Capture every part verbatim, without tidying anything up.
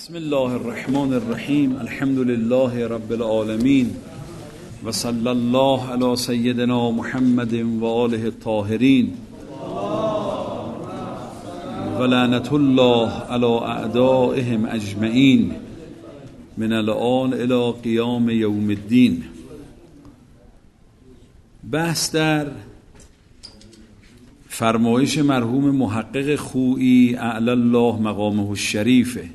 بسم الله الرحمن الرحیم. الحمد لله رب العالمین و صلی الله علی سیدنا محمد و آله الطاهرین و لعنت الله علی اعدائهم اجمعین من الآن الی قیام یوم الدین. بحث در فرمایش مرحوم محقق خویی اعلی الله مقامه الشریفه.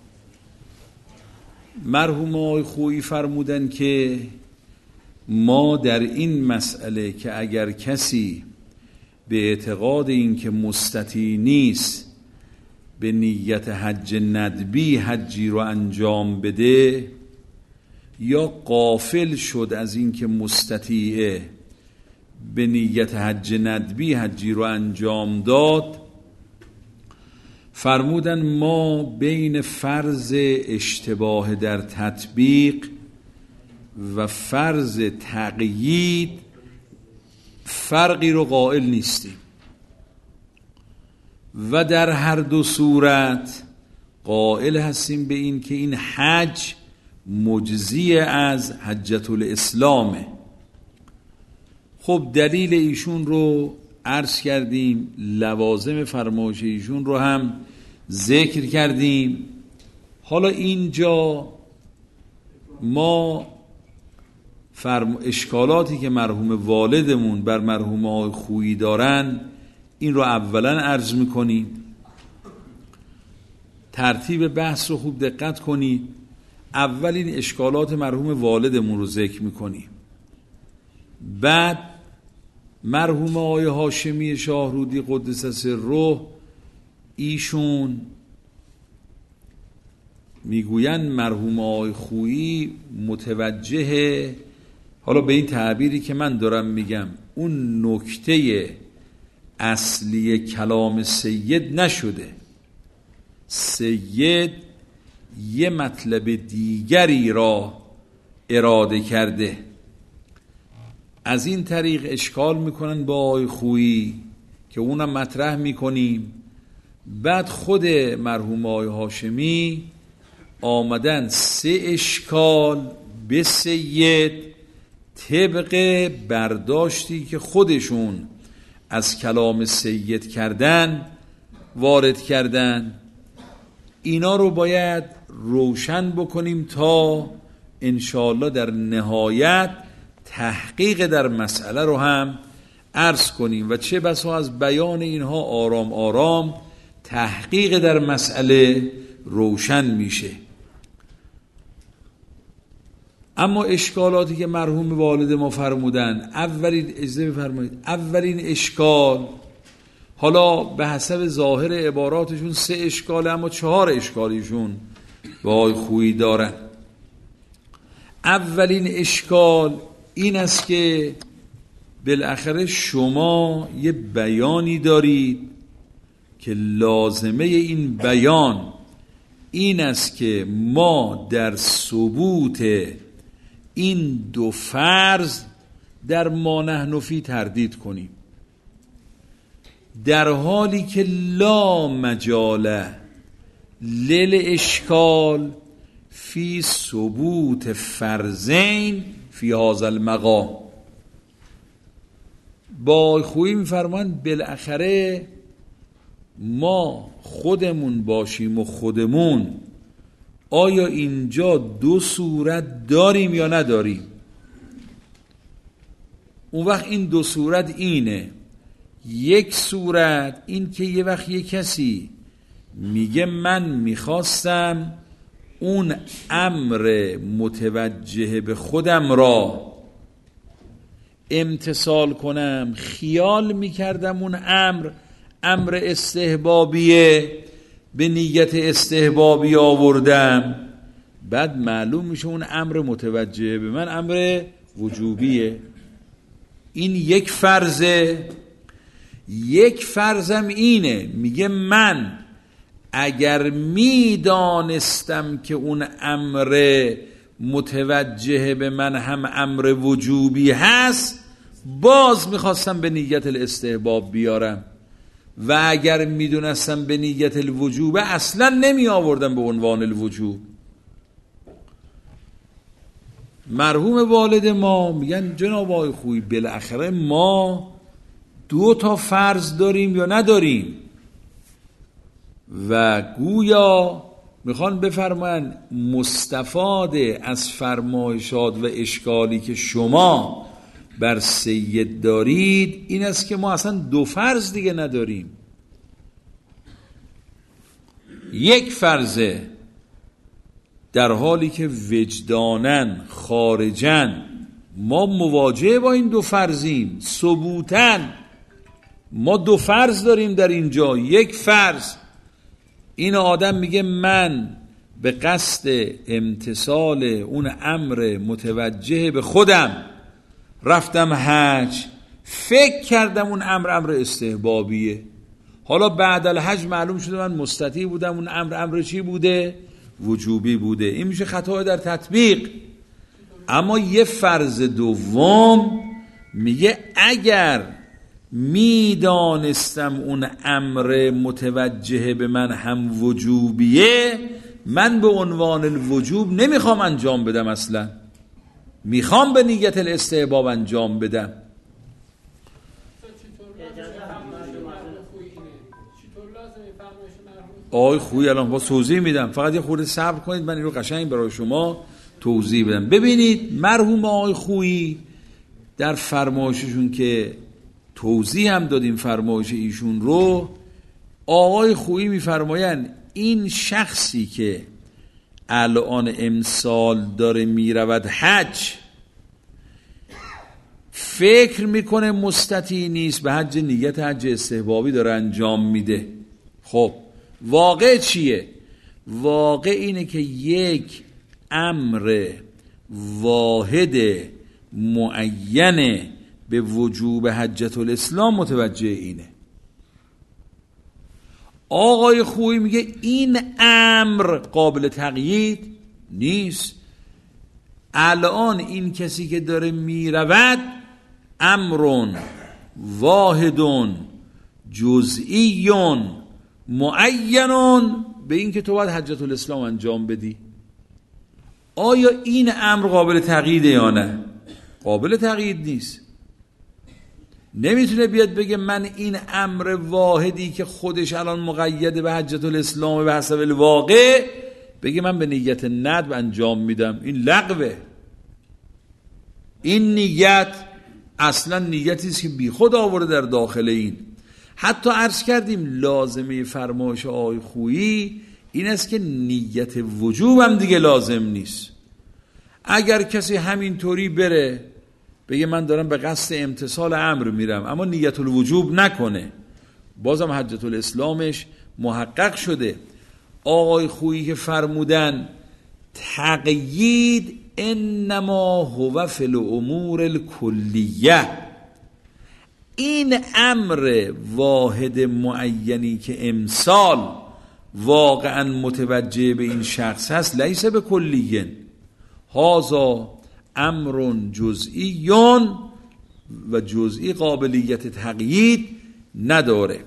مرحوم آقای خویی فرمودن که ما در این مسئله که اگر کسی به اعتقاد این که مستطیع نیست به نیت حج ندبی حجی رو انجام بده یا غافل شد از این که مستطیعه به نیت حج ندبی حجی رو انجام داد، فرمودن ما بین فرض اشتباه در تطبیق و فرض تقیید فرقی رو قائل نیستیم و در هر دو صورت قائل هستیم به این که این حج مجزی از حجة الاسلامه. خب دلیل ایشون رو عرض کردیم، لوازم فرمایش ایشون رو هم ذکر کردیم. حالا اینجا ما فرم... اشکالاتی که مرحوم والدمون بر مرحوم آقای خویی دارن این رو اولا عرض میکنیم. ترتیب بحث رو خوب دقت کنید. اولین اشکالات مرحوم والدمون رو ذکر میکنیم، بعد مرحوم آقای هاشمی شاهرودی قدس سره ایشون میگوین مرحوم آقای خویی متوجه، حالا به این تعبیری که من دارم میگم، اون نکته اصلی کلام سید نشده. سید یه مطلب دیگری را اراده کرده. از این طریق اشکال میکنن با آقای خویی که اونم مطرح میکنیم. بعد خود مرحوم آقای هاشمی آمدن سه اشکال به سید طبق برداشتی که خودشون از کلام سید کردن وارد کردن. اینا رو باید روشن بکنیم تا انشاءالله در نهایت تحقیق در مسئله رو هم عرض کنیم و چه بسا از بیان اینها آرام آرام تحقیق در مسئله روشن میشه. اما اشکالاتی که مرحوم والد ما فرمودن، اولین اجازه بفرمایید اولین اشکال، حالا به حسب ظاهر عباراتشون سه اشکاله اما چهار اشکالیشون با آقای خویی دارن. اولین اشکال این است که بالاخره شما یه بیانی دارید که لازمه این بیان این است که ما در ثبوت این دو فرض در ما نحن فی تردید کنیم، در حالی که لا مجال لیل اشکال فی ثبوت فرضین فی هذا المقام. با خویی میفرمان بالاخره ما خودمون باشیم و خودمون آیا اینجا دو صورت داریم یا نداریم. اون وقت این دو صورت اینه، یک صورت این که یه وقت یه کسی میگه من میخواستم اون امر متوجه به خودم را امتثال کنم، خیال میکردم اون امر امر استحبابیه، به نیت استحبابی آوردم، بعد معلوم میشه اون امر متوجه به من امر وجوبیه. این یک فرضه. یک فرضم اینه، میگه من اگر میدانستم که اون امر متوجه به من هم امر وجوبی هست باز میخواستم به نیت الاستحباب بیارم. و اگر میدونستم به نیت الوجوب اصلا نمی آوردم به عنوان الوجوب. مرحوم والد ما میگن جناب آقای خویی بالاخره ما دو تا فرض داریم یا نداریم؟ و گویا میخوان بفرمان مستفاد از فرمایشات و اشکالی که شما بر سید دارید این است که ما اصلا دو فرض دیگه نداریم، یک فرضه، در حالی که وجدانن خارجن ما مواجه با این دو فرضیم. ثبوتن ما دو فرض داریم در اینجا. یک فرض این آدم میگه من به قصد امتثال اون امر متوجه به خودم رفتم حج، فکر کردم اون امر امر استحبابیه، حالا بعد الحج معلوم شده من مستطیع بودم اون امر امر چی بوده؟ وجوبی بوده. این میشه خطا در تطبیق. اما یه فرض دوم میگه اگر میدانستم اون امر متوجه به من هم وجوبیه من به عنوان الوجوب نمیخوام انجام بدم، اصلا میخوام به نیت الاستحباب انجام بدم. آقای خویی الان با توضیح میدم، فقط یه خورده صبر کنید من این رو قشنگ برای شما توضیح بدم. ببینید مرحوم آقای خویی در فرمایششون که توضیح هم دادیم فرمایش ایشون رو، آقای خویی میفرمایند این شخصی که الان امسال داره میرود حج فکر میکنه مستطیع نیست به حج، نیت حج استحبابی داره انجام میده. خب واقع چیه؟ واقع اینه که یک امر واحد معین به وجوب حجت الاسلام متوجه اینه. آقای خویی میگه این امر قابل تقیید نیست. الان این کسی که داره میرود امرون واحدون جزئیون معینون به این که تو باید حجت الاسلام انجام بدی. آیا این امر قابل تقییده یا نه؟ قابل تقیید نیست. نمیتونه بیاد بگه من این امر واحدی که خودش الان مقید به حجت الاسلام به حسب الواقع بگه من به نیت ندب انجام میدم. این لغوه. این نیت اصلا نیتی است که بی خود آورده در داخل این. حتی عرض کردیم لازمه فرمایش آقای خویی این است که نیت وجوب هم دیگه لازم نیست. اگر کسی همینطوری بره بگه من دارم به قصد امتثال امر میرم اما نیت الوجوب نکنه بازم حجت الاسلامش محقق شده. آقای خویی که فرمودن تقیید انما هو فی الامور الکلیه، این امر واحد معینی که امسال واقعا متوجه به این شخص هست لیس به کلیه، هذا امر جزئیون و جزئی قابلیت تقیید نداره.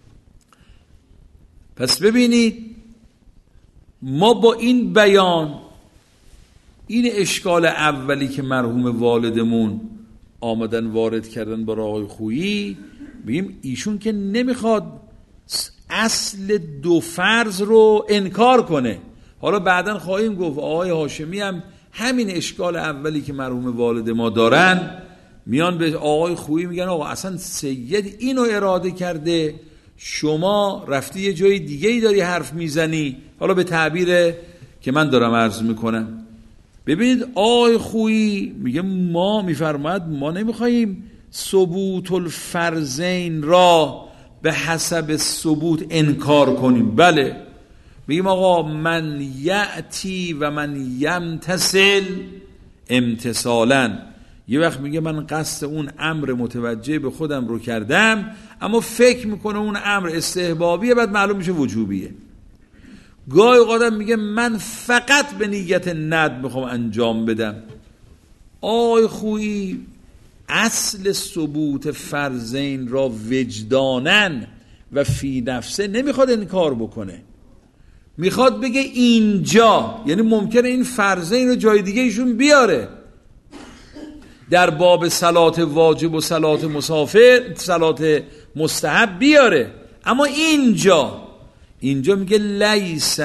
پس ببینید ما با این بیان این اشکال اولی که مرحوم والدمون آمدن وارد کردن با آقای خویی بگیم ایشون که نمیخواد اصل دو فرض رو انکار کنه. حالا بعداً خواهیم گفت آقای هاشمی هم همین اشکال اولی که مرحوم والد ما دارن میان به آقای خویی میگن آقا اصلا سید اینو اراده کرده شما رفتی یه جای دیگه ای داری حرف میزنی. حالا به تعبیر که من دارم عرض میکنم ببینید آقای خویی میگه ما میفرماید ما نمیخواییم ثبوت الفرضین را به حسب ثبوت انکار کنیم. بله میگیم آقا من یأتی و من یمتثل امتثالا. یه وقت میگه من قصد اون امر متوجه به خودم رو کردم اما فکر میکنه اون امر استحبابیه بعد معلوم میشه وجوبیه. گاهی اوقات میگه من فقط به نیت ندب میخوام انجام بدم. آقای خویی اصل ثبوت فرضین را وجدانن و فی نفسه نمیخواد انکار بکنه، میخواد بگه اینجا، یعنی ممکنه این فرضه این رو جای دیگه ایشون بیاره، در باب صلات واجب و صلات مسافر، صلات مستحب بیاره، اما اینجا اینجا میگه لیس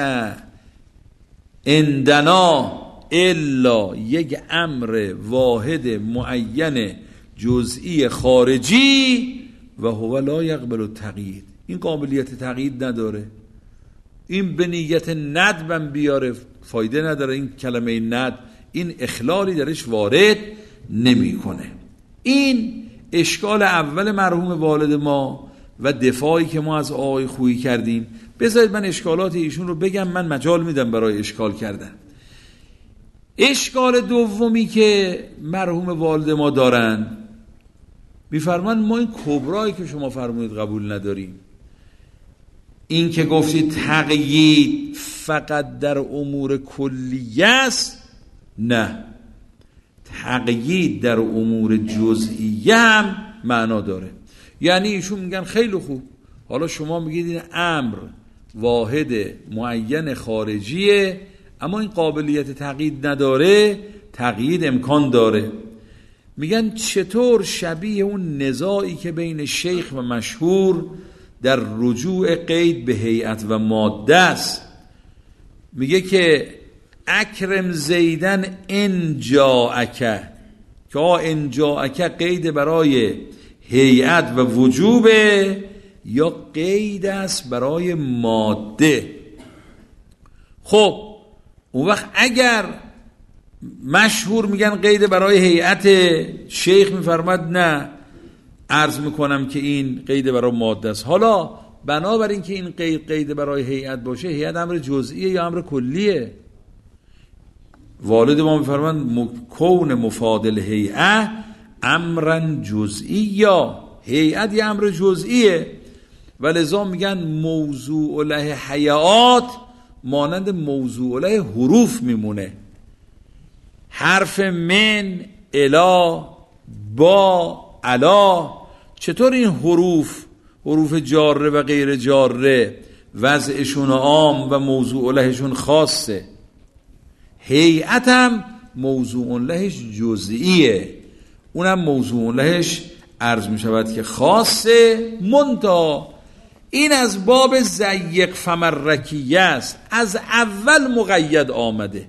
عندنا الا یک امر واحد معین جزئی خارجی و هو لا یقبل التقیید. این قابلیت تقیید نداره، این به نیت ندبم بیاره فایده نداره، این کلمه ند این اخلالی درش وارد نمیکنه. این اشکال اول مرحوم والد ما و دفاعی که ما از آقای خویی کردیم. بذارید من اشکالات ایشون رو بگم، من مجال میدم برای اشکال کردن. اشکال دومی که مرحوم والد ما دارن، میفرمان ما این کبرایی که شما فرمودید قبول نداریم. این که گفتید تقیید فقط در امور کلیه است، نه، تقیید در امور جزئیه هم معنا داره. یعنی ایشون میگن خیلی خوب، حالا شما میگید این امر واحد معین خارجیه اما این قابلیت تقیید نداره، تقیید امکان داره. میگن چطور شبیه اون نزاعی که بین شیخ و مشهور در رجوع قید به هیئت و ماده است. میگه که اکرم زیدن ان جاءک، که ان جاءک قید برای هیئت و وجوبه یا قید است برای ماده. خب اون وقت اگر مشهور میگن قید برای هیئت، شیخ میفرماد نه، عرض میکنم که این قید برای ماده است. حالا بنابراین که این قید قید برای هیئت باشه، هیئت امر جزئیه یا امر کلیه؟ والد ما میفرمان کون مفادل هیئه امرن جزئی، یا هیئت یه امر جزئیه و لذا میگن موضوع له حیات مانند موضوع له حروف میمونه. حرف من، الا، با، علا، چطور این حروف حروف جاره و غیر جاره وضعشون عام و موضوع لهشون خاصه، هیئت هم موضوع لهش جزئیه، اونم موضوع لهش عرض می شود که خاصه. منتها این از باب ضیق فمرکیه است، از اول مقید آمده.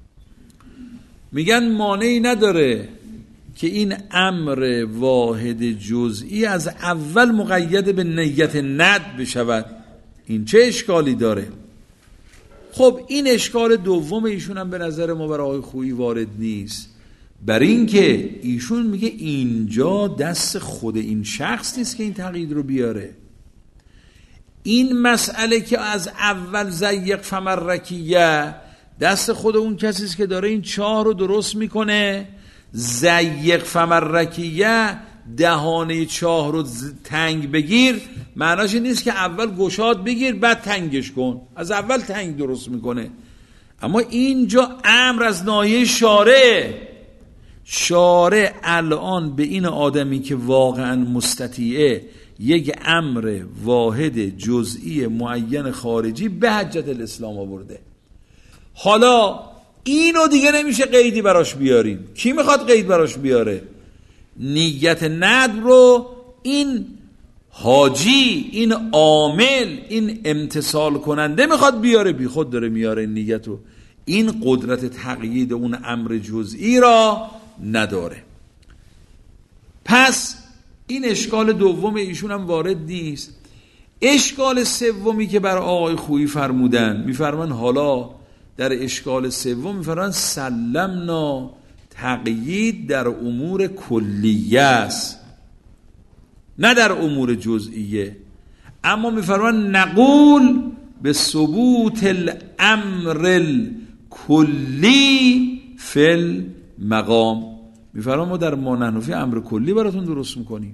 میگن مانعی نداره که این امر واحد جزئی از اول مقید به نیت ند بشود. این چه اشکالی داره؟ خب این اشکال دوم ایشون هم به نظر ما برای آقای خویی وارد نیست، بر این که ایشون میگه اینجا دست خود این شخص نیست که این تقیید رو بیاره. این مسئله که از اول ضیق فمرکیه دست خود اون کسی است که داره این چاه رو درست میکنه. ضیق فمرکیه دهانه چاه رو تنگ بگیر معناش نیست که اول گشاد بگیر بعد تنگش کن، از اول تنگ درست میکنه. اما اینجا امر از ناحیه شارع، شارع الان به این آدمی که واقعا مستطیعه یک امر واحد جزئی معین خارجی به حجت الاسلام آورده. حالا اینو دیگه نمیشه قیدی براش بیاریم. کی میخواد قید براش بیاره؟ نیت ندب رو این حاجی، این عامل، این امتثال کننده میخواد بیاره، بی خود داره میاره این نیتو. این قدرت تقیید اون امر جزئی را نداره. پس این اشکال دوم ایشون هم وارد نیست. اشکال سومی که بر آقای خویی فرمودن، میفرمان حالا در اشکال سوم میفرمان سلمنا تقیید در امور کلیه است نه در امور جزئیه، اما میفرمان نقول به ثبوت الامر الکلی فی المقام. میفرمان ما در مانحنفی امر کلی براتون درست میکنیم.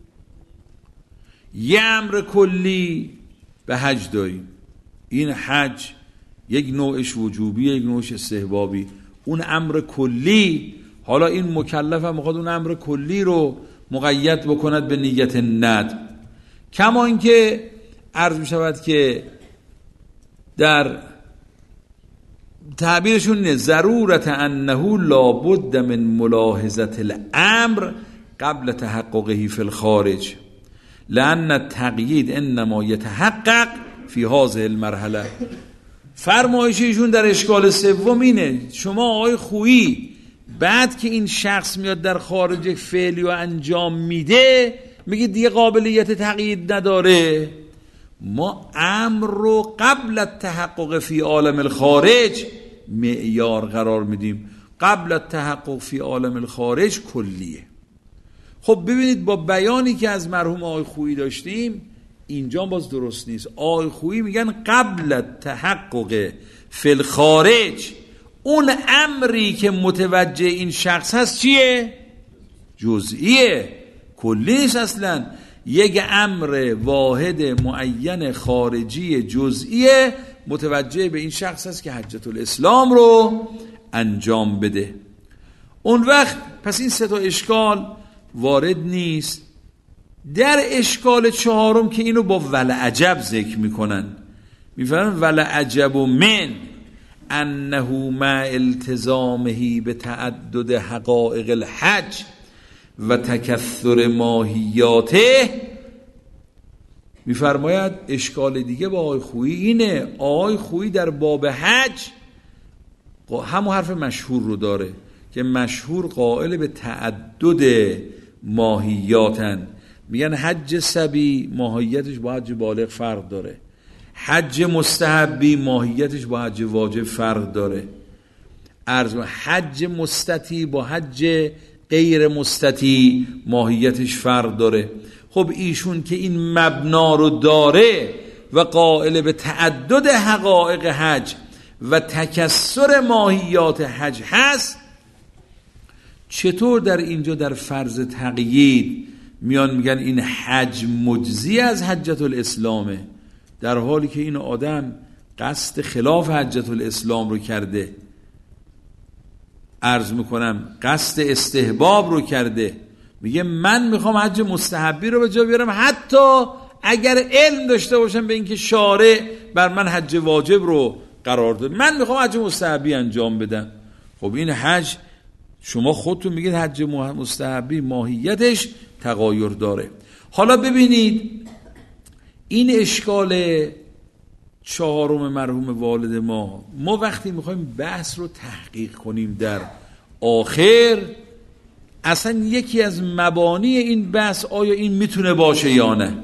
یه امر کلی به حج داریم، این حج یک نوعش وجوبی یک نوعش استحبابی. اون امر کلی، حالا این مکلف هم میخواد اون امر کلی رو مقید بکند به نیت ند. کما اینکه عرض می شود که در تعبیرشون اینه ضرورت انه لابد من ملاحظت الامر قبل تحققه فی الخارج لأن التقیید انما یتحقق فی هذه المرحله. فرمایششون در اشکال سوم اینه شما آقای خویی بعد که این شخص میاد در خارج فعلی و انجام میده میگه دیگه قابلیت تقیید نداره. ما امر رو قبل التحقق فی عالم الخارج معیار قرار میدیم. قبل التحقق فی عالم الخارج کلیه. خب ببینید با بیانی که از مرحوم آقای خویی داشتیم اینجا باز درست نیست. آقای خویی میگن قبل التحقق فی الخارج اون امری که متوجه این شخص هست چیه؟ جزئیه، کلی نیست اصلا. یک امر واحد معین خارجی جزئیه متوجه به این شخص هست که حجت الاسلام رو انجام بده. اون وقت پس این سه تا اشکال وارد نیست. در اشکال چهارم که اینو با ولعجب ذکر میکنن میفرمن ولعجب من انه مع التزامه به تعدد حقائق الحج و تکثر ماهیاته. میفرماید اشکال دیگه با آقای خویی اینه آقای خویی در باب حج همون حرف مشهور رو داره که مشهور قائل به تعدد ماهیاتن. میگن حج سبی ماهیتش با حج بالغ فرق داره، حج مستحبی ماهیتش با حج واجب فرق داره، عرض حج مستطیع با حج غیر مستطیع ماهیتش فرق داره. خب ایشون که این مبنا رو داره و قائل به تعدد حقائق حج و تکثر ماهیات حج هست، چطور در اینجا در فرض تقیید میان میگن این حج مجزی از حجت الاسلامه، در حالی که این آدم قصد خلاف حجت الاسلام رو کرده، عرض میکنم قصد استحباب رو کرده. میگه من میخوام حج مستحبی رو به جا بیارم حتی اگر علم داشته باشم به اینکه شارع بر من حج واجب رو قرار داده، من میخوام حج مستحبی انجام بدم. خب این حج شما خودتون میگید حج مستحبی ماهیتش تغایر داره. حالا ببینید این اشکال چهارم مرحوم والد ما، ما وقتی میخوایم بحث رو تحقیق کنیم در آخر اصلا یکی از مبانی این بحث آیا این میتونه باشه یا نه.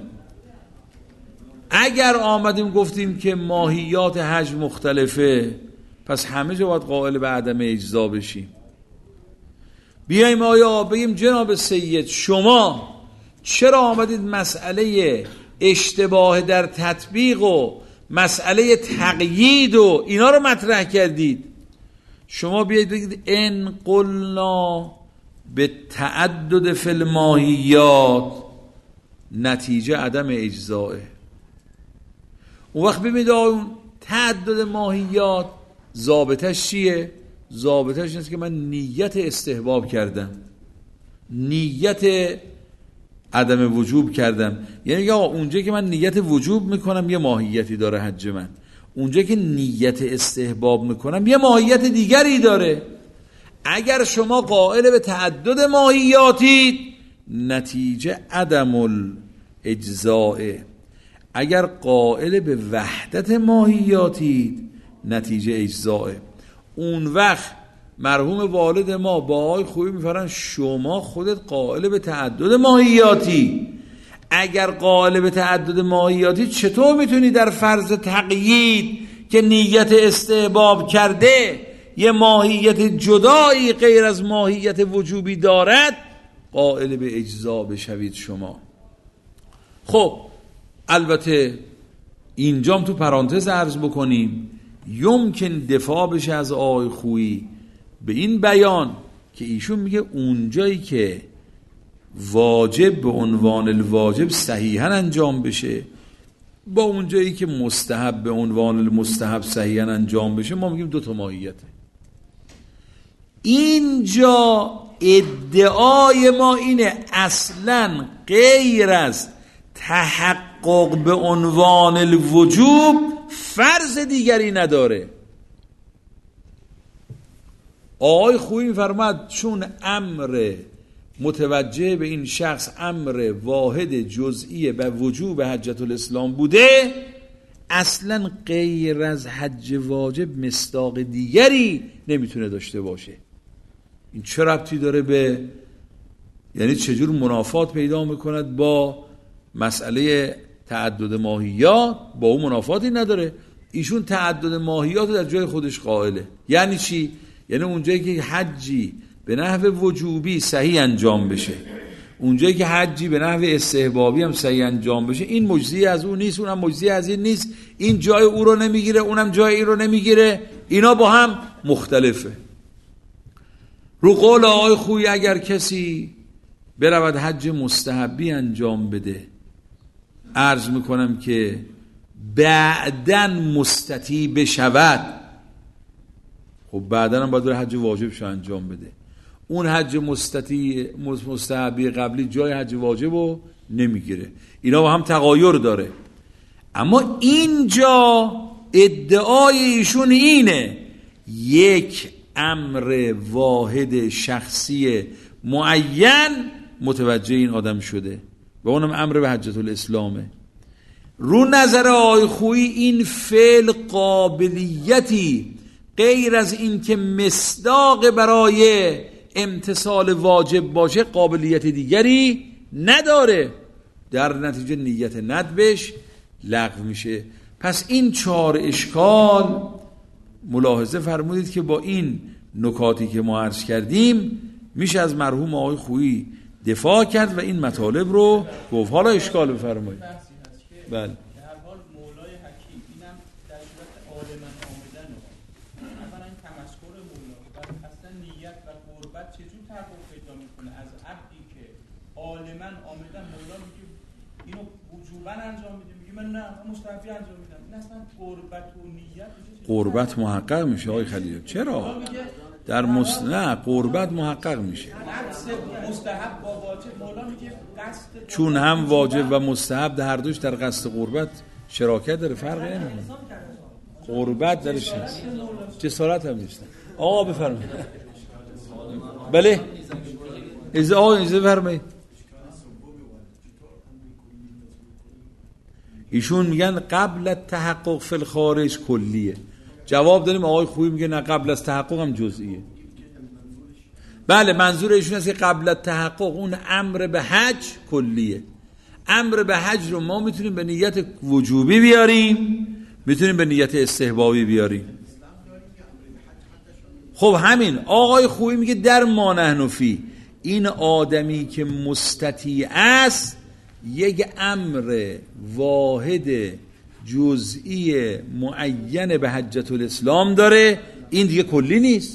اگر آمدیم گفتیم که ماهیات حج مختلفه پس همه جا باید قائل به عدم اجزا بشیم. بیاییم آیا بگیم جناب سید شما چرا آمدید مسئله اشتباه در تطبیق و مسئله تقیید و اینا رو مطرح کردید؟ شما بیایید بگید ان قلنا به تعدد فی الماهیات نتیجه عدم اجزائه. اون وقت ببینید اون تعدد ماهیات ضابطش چیه؟ ضابطش اینه که من نیت استحباب کردم، نیت عدم وجوب کردم. یعنی آقا اونجا که من نیت وجوب میکنم یه ماهیتی داره حج من، اونجا که نیت استحباب میکنم یه ماهیت دیگری داره. اگر شما قائل به تعدد ماهیاتید نتیجه عدم الاجزاء، اگر قائل به وحدت ماهیاتید نتیجه اجزاء. اون وقت مرحوم والد ما با آقای خویی میفرن شما خودت قائل به تعدد ماهیاتی، اگر قائل به تعدد ماهیاتی چطور میتونی در فرض تقیید که نیت استحباب کرده یه ماهیت جدایی غیر از ماهیت وجوبی دارد قائل به اجزا بشوید شما؟ خب البته اینجام تو پرانتز عرض بکنیم یمکن دفاع بشه از آقای خویی به این بیان که ایشون میگه اونجایی که واجب به عنوان الواجب صحیحاً انجام بشه با اونجایی که مستحب به عنوان المستحب صحیحاً انجام بشه ما میگیم دو تا ماهیته. اینجا ادعای ما اینه اصلاً غیر از تحقق به عنوان الوجوب فرض دیگری نداره. آقای خویی می‌فرماد چون امر متوجه به این شخص امر واحد جزئی به وجوب حجت الاسلام بوده، اصلا غیر از حج واجب مصداق دیگری نمیتونه داشته باشه. این چه ربطی داره به، یعنی چجور منافات پیدا میکند با مسئله تعدد ماهیات؟ با اون منافاتی نداره. ایشون تعدد ماهیات در جای خودش قائله. یعنی چی؟ یعنی اونجایی که حجی به نحو وجوبی صحیح انجام بشه، اونجایی که حجی به نحو استحبابی هم صحیح انجام بشه، این مجزی از اون نیست، اونم مجزی از این نیست، این جای او رو نمیگیره، اونم جای این رو نمیگیره، اینا با هم مختلفه. رو قول آقای خویی اگر کسی برود حج مستحبی انجام بده، عرض میکنم که بعدن مستطیع بشود، خب بعدن هم باید بره حج واجبشو انجام بده. اون حج مستطیع مستحبی قبلی جای حج واجب رو نمیگیره، اینا با هم تغایر داره. اما اینجا ادعای ایشون اینه یک امر واحد شخصی معین متوجه این آدم شده و اونم امر به حجت الاسلامه. رو نظر آقای خویی این فعل قابلیتی غیر از این که مصداق برای امتثال واجب باشه قابلیت دیگری نداره، در نتیجه نیت ندبش لغو میشه. پس این چهار اشکال ملاحظه فرمودید که با این نکاتی که ما عرض کردیم میشه از مرحوم آقای خویی دفاع کرد و این مطالب رو گفت. حالا اشکال بفرمایید. بله. در حال مولای حکیم اینم در صورت عالماً آمدن اولا تمسخر مولا و اصلا نیت و قربت چجور تحقق پیدا میکنه از عبدی که عالماً آمدن مولا میگه اینو وجوباً انجام میده، میگه من نه مستحبی انجام میدم، این اصلا قربت و نیت قربت محقق میشه آقای خلیل. چرا؟ در مست... نه قربت محقق میشه مستحب با واجب. مولا میگه قصد، چون هم واجب و مستحب در هر دوش در قصد قربت شراکت داره، فرقی نمیکنه. قربت درش هست، جسارت هم نیست. آقا بفرمایید. بله از آقا از بفرمایید. ایشون میگن قبل تحقق فی الخارج کلیه. جواب دادیم آقای خویی میگه نه قبل از تحقق هم جزئیه. بله منظور ایشون است که قبل از تحقق اون امر به حج کلیه. امر به حج رو ما میتونیم به نیت وجوبی بیاریم، میتونیم به نیت استحبابی بیاریم. خب همین آقای خویی میگه در ما نحن فی، این آدمی که مستطیع است یک امر واحد جزئی معین به حجت الاسلام داره، این دیگه کلی نیست.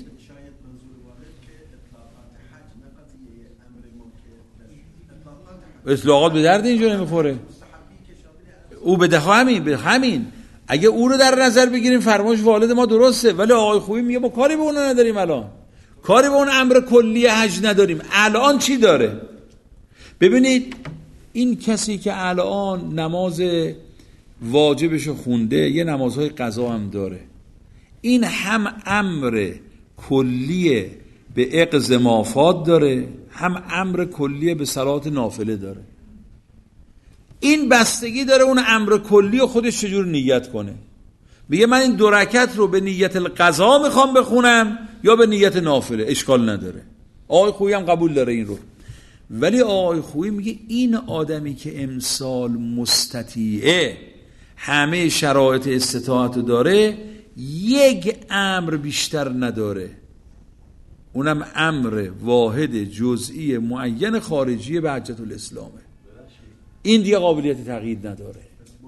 اطلاقات به درد اینجا نمیخوره. او به دخواه همین به همین اگه او رو در نظر بگیریم فرمایش والد ما درسته، ولی آقای خویی میگه ما کاری به اون نداریم، الان کاری به اون امر کلی حج نداریم. الان چی داره؟ ببینید این کسی که الان نماز واجبشو خونده یه نمازهای قضا هم داره، این هم امر کلیه به اقض مافات داره، هم امر کلیه به صلات نافله داره. این بستگی داره اون امر کلی خودش چجور نیت کنه. میگه من این دو رکعت رو به نیت القضا میخوام بخونم یا به نیت نافله، اشکال نداره. آقای خویی هم قبول داره این رو. ولی آقای خویی میگه این آدمی که امسال مستطیعه، همه شرایط استطاعت داره، یک امر بیشتر نداره، اونم امر واحد جزئی معین خارجی به حجت الاسلامه. این دیگه قابلیت تغییر نداره.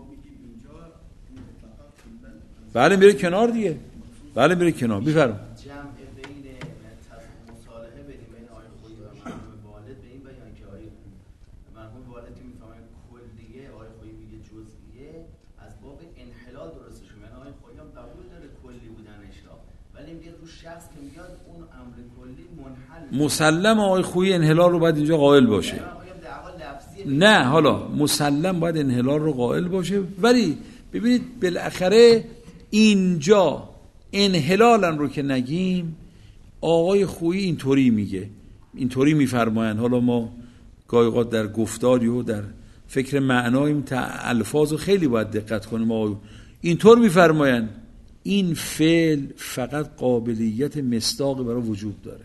بله میره کنار دیگه. بله میره کنار. بفرمایید. جمع بین مصالحه بین آقای خویی و مرحوم والد به این بیان که آقای مرحوم والد که میفهمه کلیه، آقای خویی میگه جزئیه، از باب انحلال درست شده. یعنی آقای خویی هم قبول داره کلی بودنش را، ولی میگه رو شخص که میاد اون امر کلی منحل. مسلم آقای خویی انحلال رو باید اینجا قائل باشه. دعوا لفظی نه حالا مسلم باید انحلال رو قائل باشه، ولی ببینید بالاخره اینجا انحلالن رو که نگیم آقای خویی اینطوری میگه، اینطوری میفرمایند. حالا ما گاهی اوقات در گفتاری و در فکر معناییم تا الفاظ خیلی باید دقت کنیم. آقای اینطور میفرمایند این فعل فقط قابلیت مصداق برای وجوب داره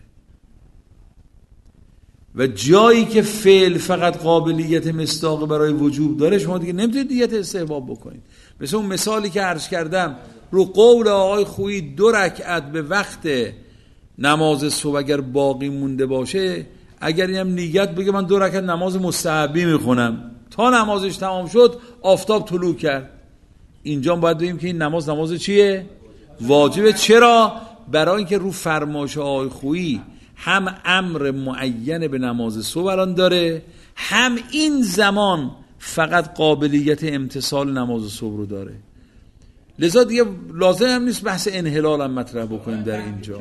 و جایی که فعل فقط قابلیت مصداق برای وجوب داره شما دیگه نمیتونید نیت استحباب بکنید. مثل اون مثالی که عرض کردم رو قول آقای خویی دو رکعت به وقت نماز صبح اگر باقی مونده باشه، اگر اینم نیت بگه من دو رکعت نماز مستحبی میخونم تا نمازش تمام شد آفتاب طلوع کرد، اینجا باید بگیم که این نماز نماز چیه؟ واجبه. چرا؟ برای اینکه رو فرمایش آقای خویی هم امر معین به نماز صبح الان داره، هم این زمان فقط قابلیت امتثال نماز صبح رو داره. لذا دیگه لازم هم نیست بحث انحلال هم مطرح بکنیم در اینجا.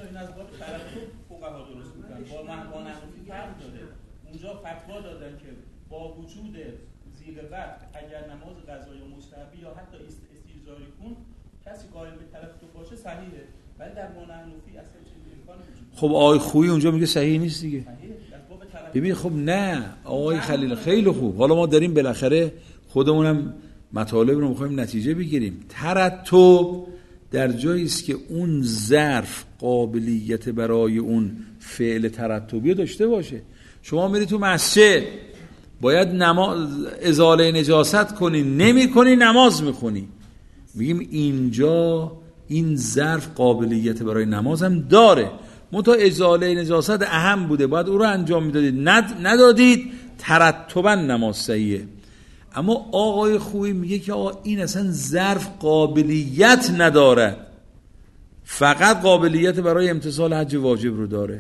اونجا فتوا دادن که با وجود زیر وقت اگر نماز قضایی و مستحبی یا حتی استیزاری کن کسی قائل به تلفظ باشه صحیحه، ولی در معنوی اصلا چه امکانی وجود. خب آقای خویی اونجا میگه صحیح نیست دیگه. ببین خب نه آقای خلیل خیلی خوب، حالا ما داریم بالاخره خودمونم مطالب رو میخوایم نتیجه بگیریم. ترتب در جایی است که اون ظرف قابلیت برای اون فعل ترتبی داشته باشه. شما میری تو مسجد باید نماز ازاله نجاست کنی، نمی کنی نماز میخونی، میگیم اینجا این ظرف قابلیت برای نماز هم داره، منتها ازاله نجاست اهم بوده باید او رو انجام میدادید، ند ندادید، ترتبا نماز صحیحه. اما آقای خویی میگه که آقا این اصلا ظرف قابلیت نداره، فقط قابلیت برای امتثال حج واجب رو داره.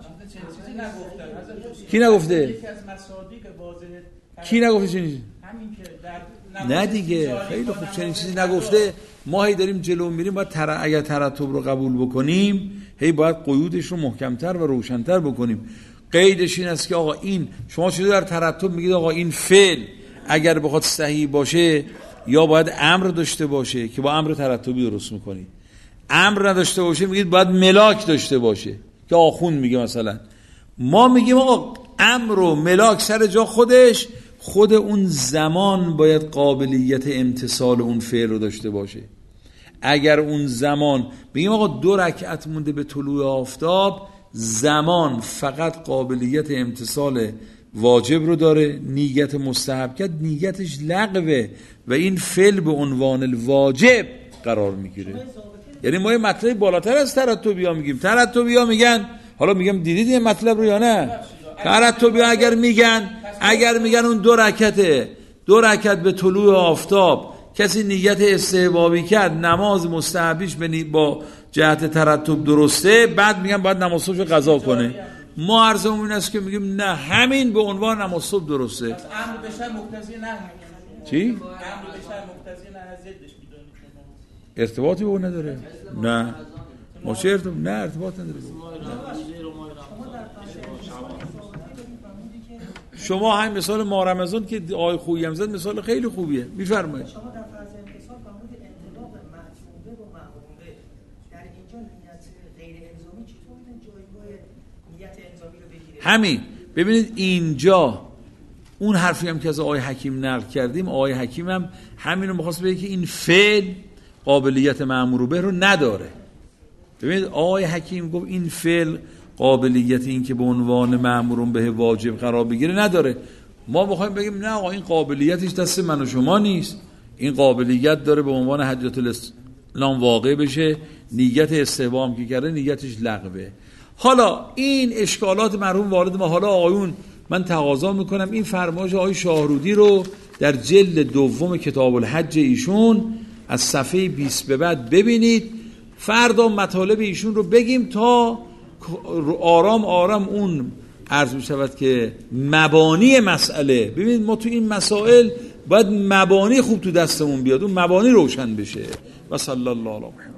کی نگفته؟ یکی از مصادیق واضحه کی نگفته چنین؟ همین که در نه دیگه خیلی خوب چنین چیزی نگفته. ما هی داریم جلو میریم، باید تر... اگر ترتب رو قبول بکنیم هی باید قیودش رو محکمتر و روشنتر بکنیم. قیدش این است که آقا این شما چطور در ترتب میگید آقا این فعل اگر بخواد صحیح باشه یا باید امر داشته باشه که با امر ترتبی درست میکنید، امر نداشته باشه میگید باید ملاک داشته باشه که آخوند میگه مثلا. ما میگیم آقا امر و ملاک سر جا خودش، خود اون زمان باید قابلیت امتثال اون فعل رو داشته باشه. اگر اون زمان میگیم آقا دو رکعت مونده به طلوع آفتاب، زمان فقط قابلیت امتثال واجب رو داره، نیت مستحب کرد نیتش لغوه و این فعل به عنوان الواجب قرار میگیره. یعنی ما یه مطلب بالاتر از ترتبی‌ها میگیم. ترتبی‌ها میگن، حالا میگم دیدید این مطلب رو یا نه؟ ترتبی‌ها اگر میگن اگر میگن اون دو رکعته دو رکعت به طلوع آفتاب کسی نیت استحبابی کرد نماز مستحبیش با جهت ترتب درسته، بعد میگن باید نماز صبح قضا کنه. ما عرضمون این است که میگیم نه، همین به عنوان نماز صبح درسته. امر بشر مقتضی نه. چی؟ امر بشر مقتضی نه ضدش میدونید شما. ارتباطی به اون نداره؟ نه. ما چه ارتباط؟ نه ارتباط نداره. شما همین مثال ماه رمضان که آقای خویی هم زد مثال خیلی خوبیه، میفرمایید. شما در فرض امتصال فرمودید انطباق معصومه و معموله، در اینجا نیت غیر الزامی چطور میتونه جایگاه نیت الزامی رو بگیره؟ همین ببینید اینجا اون حرفی هم که از آقای حکیم نقل کردیم، آقای حکیم هم همین رو می‌خواست بگه که این فعل قابلیت مأمور به رو نداره. ببینید آقای حکیم گفت این فعل قابلیت این که به عنوان مأمور به واجب قرار بگیره نداره. ما بخوایم بگیم نه آقا این قابلیتش دست من و شما نیست، این قابلیت داره به عنوان حجت الاسلام واقع بشه، نیت استحباب که کرده نیتش لغوه. حالا این اشکالات مرحوم والد ما، حالا آقایون من تقاضا میکنم این فرمایش آقای شاهرودی رو در جلد دوم کتاب الحج ایشون از صفحه بیست به بعد ببینید، فردا مطالب ایشون رو بگیم تا آرام آرام اون عرض می شود که مبانی مسئله. ببینید ما تو این مسائل باید مبانی خوب تو دستمون بیاد، اون مبانی روشن بشه. و صلی الله علیه و